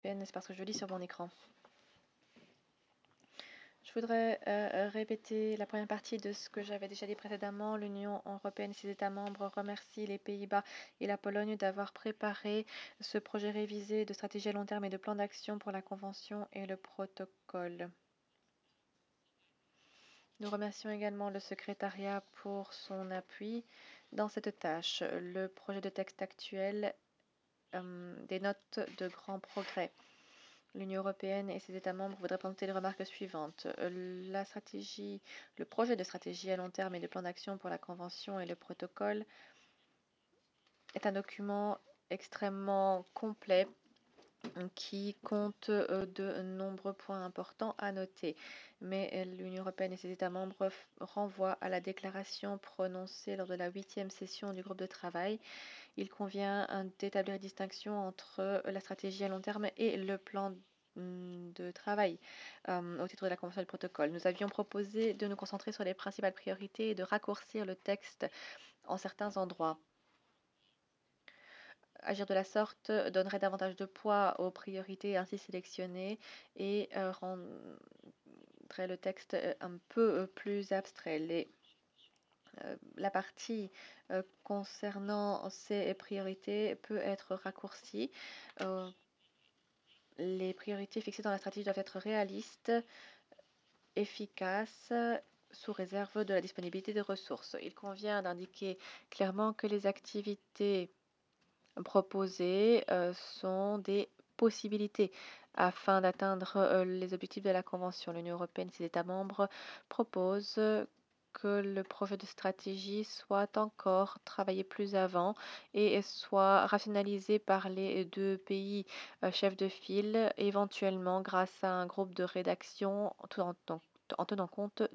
C'est parce que je lis sur mon écran. Je voudrais répéter la première partie de ce que j'avais déjà dit précédemment. L'Union européenne et ses États membres remercient les Pays-Bas et la Pologne d'avoir préparé ce projet révisé de stratégie à long terme et de plan d'action pour la Convention et le protocole. Nous remercions également le secrétariat pour son appui dans cette tâche. Le projet de texte actuel dénote de grands progrès. L'Union européenne et ses États membres voudraient présenter les remarques suivantes. Le projet de stratégie à long terme et de plan d'action pour la Convention et le protocole est un document extrêmement complet qui compte de nombreux points importants à noter. Mais l'Union européenne et ses États membres renvoient à la déclaration prononcée lors de la 8e session du groupe de travail. Il convient d'établir une distinction entre la stratégie à long terme et le plan de travail au titre de la Convention et du protocole. Nous avions proposé de nous concentrer sur les principales priorités et de raccourcir le texte en certains endroits. Agir de la sorte donnerait davantage de poids aux priorités ainsi sélectionnées et rendrait le texte un peu plus abstrait. La partie concernant ces priorités peut être raccourcie. Les priorités fixées dans la stratégie doivent être réalistes, efficaces, sous réserve de la disponibilité des ressources. Il convient d'indiquer clairement que les activités proposées sont des possibilités afin d'atteindre les objectifs de la Convention. L'Union européenne et ses États membres proposent que le projet de stratégie soit encore travaillé plus avant et soit rationalisé par les deux pays chefs de file, éventuellement grâce à un groupe de rédaction en tenant compte